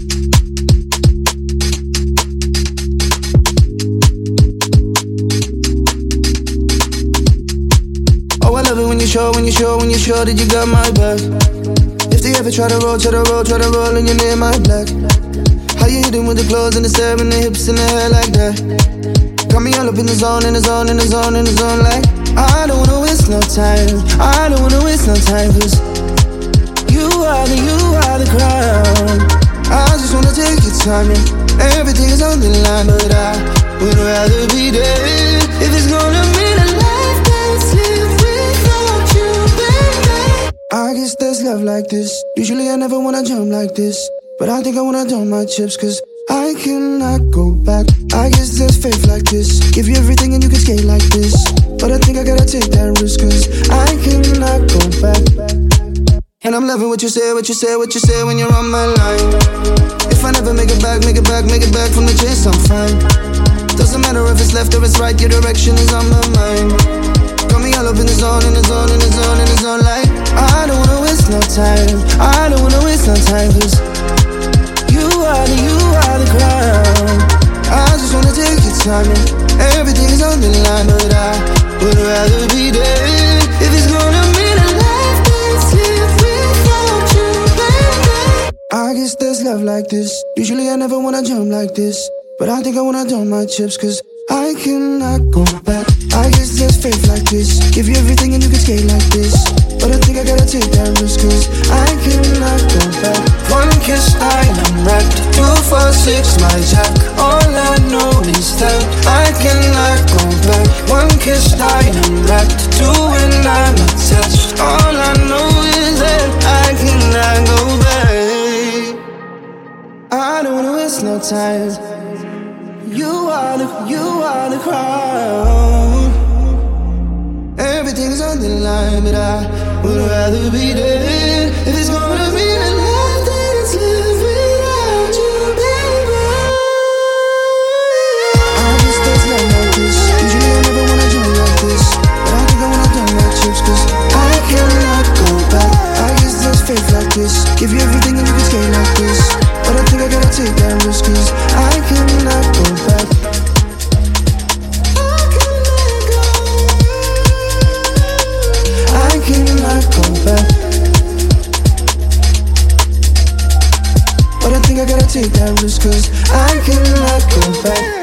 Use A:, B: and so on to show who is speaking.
A: Oh, I love it when you show that you got my back. If they ever try to roll and you're near my black. How you hitting with the clothes and the stare and the hips and the hair like that? Got me all up in the zone, like I don't wanna waste no time. I don't wanna waste no time, cause you are the crown. I just wanna take your time and everything is on the line, but I would rather be dead if it's gonna mean a life that's lived without you, baby. I guess there's love like this. Usually I never wanna jump like this, but I think I wanna dump my chips, cause I cannot go back. I guess there's faith like this. Give you everything and you can skate like this, but I think I gotta take that risk, cause I cannot go back. And I'm loving what you say when you're on my line. If I never make it back from the chase, I'm fine. Doesn't matter if it's left or it's right, your direction is on my mind. Got me all up in the zone, like I don't wanna waste no time. I don't wanna waste no time, cause you are the crown. I just wanna take your time and everything is on the line, but I would rather be dead if it's gonna mean a life that's lived without you, baby. I guess there's love like this. Usually I never wanna jump like this, but I think I wanna dump my chips, cause I cannot go back. I guess there's faith like this. Give you everything and you can skate like this, but I think I gotta take that risk, cause I cannot go back.
B: One kiss, I'm wrecked. 2, 4, 6, my jack. All I know is that I cannot go back. One kiss, I'm wrecked. 2 and I'm attached. All I know is that I cannot go back.
A: I don't wanna waste no time. You are the crown. Everything's on the line, but I would rather be dead if it's gonna be the life that it's lived without you, baby. I guess there's love like this. Usually I never wanna jump like this, but I think I wanna dump my chips, cause I cannot go back. I guess there's faith like this. Give you everything and you can skate like this, but I think I gotta take that risk, cause I cannot go back. I cannot go back, but I think I gotta take that risk, cause I cannot go back.